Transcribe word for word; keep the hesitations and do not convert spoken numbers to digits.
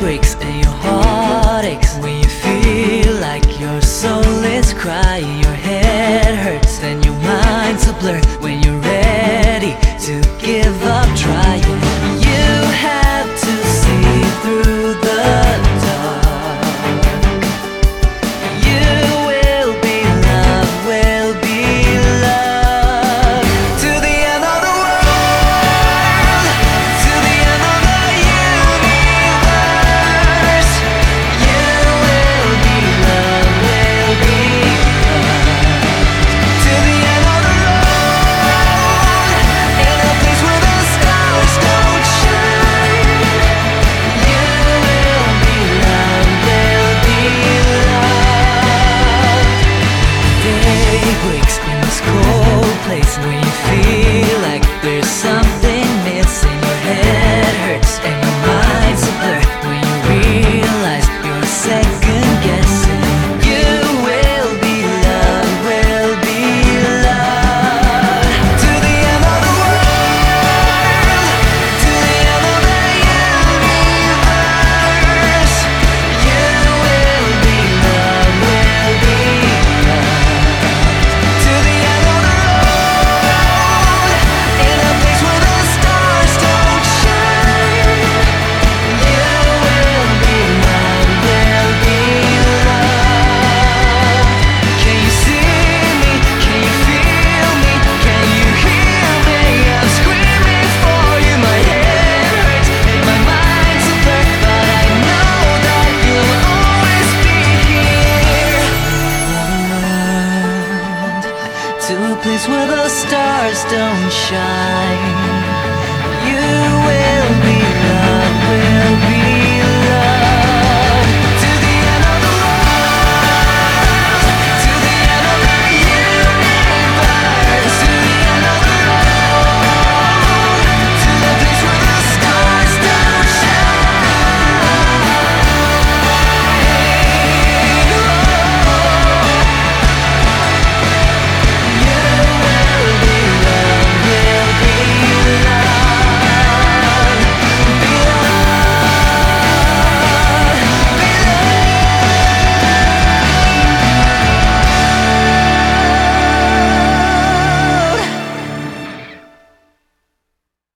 breaks and your heart aches when you feel like your soul is crying. Your head hurts and your mind's a blur when you're ready to give up trying. You have to see through the dark. You will be loved, will be loved to the end of the world, to the end of the universe. You will be loved, will be loved to the end of the road, in a place where the stars don't shine. You will be loved, will be loved. Day breaks in this cold place when you feel like there's something missing. Your head hurts and your mind's a blur when you realize you're second guessing. You will be loved, will be loved to the end of the world, to the end of the universe. You will be loved, will be loved to the end of the road, in a place where the stars don't shine. You will be loved, will be loved. Can you see me? Can you feel me? Can you hear me? I'm screaming for you. My head hurts and my mind's a blur, but I know that you'll always be here. To a place where the stars don't shine.